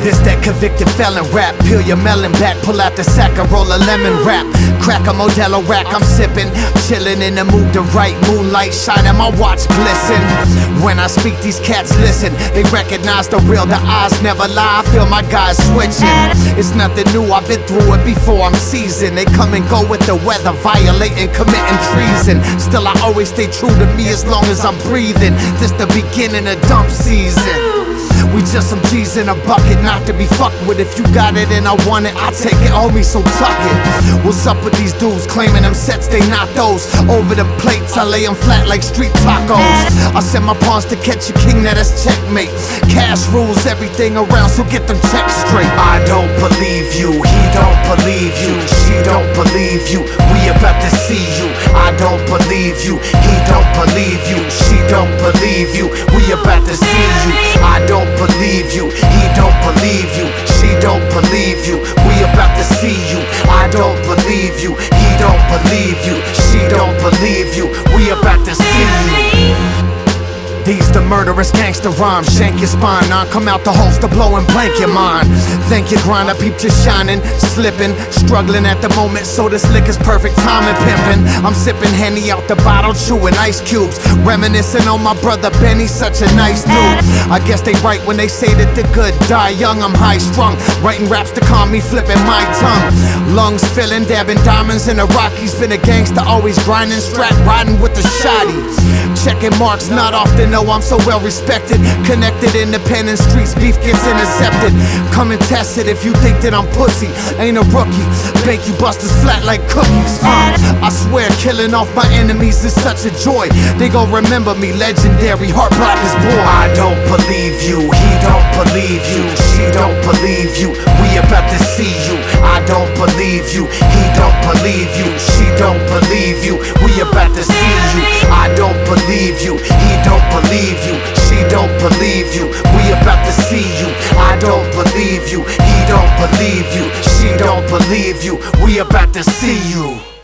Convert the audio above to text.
This that convicted felon rap. Peel your melon back, pull out the sack and roll a lemon wrap. Crack a Modelo rack, I'm sipping, chillin' in the mood to write. Moonlight shining, my watch glisten. When I speak, these cats listen. They recognize the real, the eyes never lie. I feel my guys switching. It's nothing new, I've been through it before, I'm seasoned. They come and go with the weather, violating, committing treason. Still I always stay true to me as long as I'm breathing. This the beginning of dump season. We just some G's in a bucket, not to be fucked with. If you got it and I want it, I take it, homie, so tuck it. What's up with these dudes claiming them sets, they not those. Over them plates, I lay them flat like street tacos. I send my pawns to catch a king, now that's checkmate. Cash rules everything around, so get them checks straight. I don't believe you, he don't believe you, she don't believe you. We about to see you. I don't believe you, he don't believe you, she don't believe you. We about to see you. I don't believe you, he don't believe you, she don't believe you. We about to see you. I don't believe you, he don't believe you, she don't believe you. We about to see you. These the murderous gangster rhymes, shank your spine, non come out the holster, blow and blank your mind. Thank your grind, I peeped you shining, slipping, struggling at the moment, so this liquor's perfect timing, pimping. I'm sipping Henny out the bottle, chewing ice cubes, reminiscing on my brother Benny, such a nice dude. I guess they right when they say that the good die young. I'm high strung, writing raps to calm me, flipping my tongue. Lungs filling, dabbing diamonds in the Rockies. Been a gangster, always grinding, strapped, riding with the shotty. Checking marks, not often, no, I'm so well respected. Connected, independent streets, beef gets intercepted. Come and test it if you think that I'm pussy. Ain't a rookie, bake you busters flat like cookies. I swear, killing off my enemies is such a joy. They gon' remember me, legendary, heart black as boy. I don't believe you, he don't believe you, she don't believe you. We about to see you. I don't believe you, he don't believe you, she don't believe you. We about to see you. I don't believe you, he don't believe you, she don't believe you. We about to see you. I don't believe you, he don't believe you, she don't believe you. We about to see you.